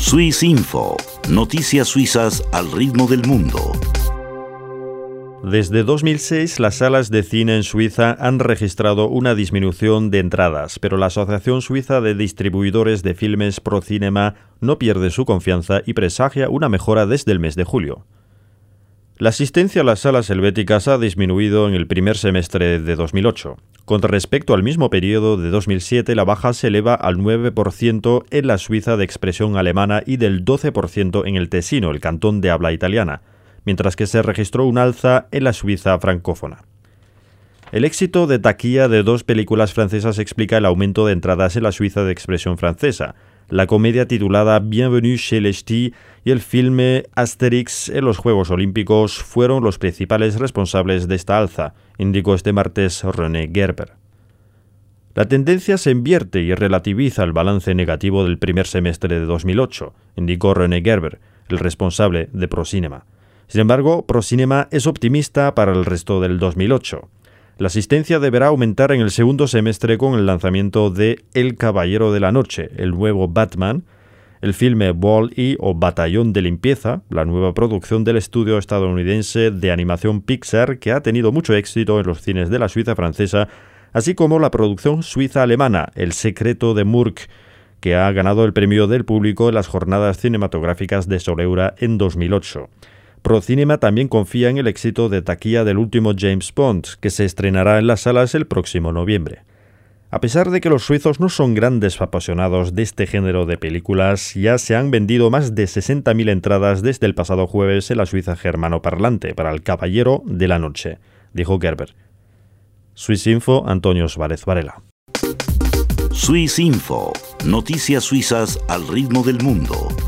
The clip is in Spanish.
Swiss Info, noticias suizas al ritmo del mundo. Desde 2006, las salas de cine en Suiza han registrado una disminución de entradas, pero la Asociación Suiza de Distribuidores de Filmes ProCinema no pierde su confianza y presagia una mejora desde el mes de julio. La asistencia a las salas helvéticas ha disminuido en el primer semestre de 2008. Con respecto al mismo periodo de 2007, la baja se eleva al 9% en la Suiza de expresión alemana y del 12% en el Tesino, el cantón de habla italiana, mientras que se registró un alza en la Suiza francófona. El éxito de taquilla de dos películas francesas explica el aumento de entradas en la Suiza de expresión francesa. La comedia titulada Bienvenue chez les Ch'tis y el filme Astérix en los Juegos Olímpicos fueron los principales responsables de esta alza, indicó este martes René Gerber. La tendencia se invierte y relativiza el balance negativo del primer semestre de 2008, indicó René Gerber, el responsable de ProCinema. Sin embargo, ProCinema es optimista para el resto del 2008. La asistencia deberá aumentar en el segundo semestre con el lanzamiento de El Caballero de la Noche, el nuevo Batman, el filme Wall-E o Batallón de Limpieza, la nueva producción del estudio estadounidense de animación Pixar que ha tenido mucho éxito en los cines de la Suiza francesa, así como la producción suiza-alemana El Secreto de Murk, que ha ganado el premio del público en las jornadas cinematográficas de Soleura en 2008. ProCinema también confía en el éxito de taquilla del último James Bond, que se estrenará en las salas el próximo noviembre. A pesar de que los suizos no son grandes apasionados de este género de películas, ya se han vendido más de 60.000 entradas desde el pasado jueves en la Suiza germanoparlante para El Caballero de la Noche, dijo Gerber. Swiss Info, Antonio Suárez Varela. Swiss Info, noticias suizas al ritmo del mundo.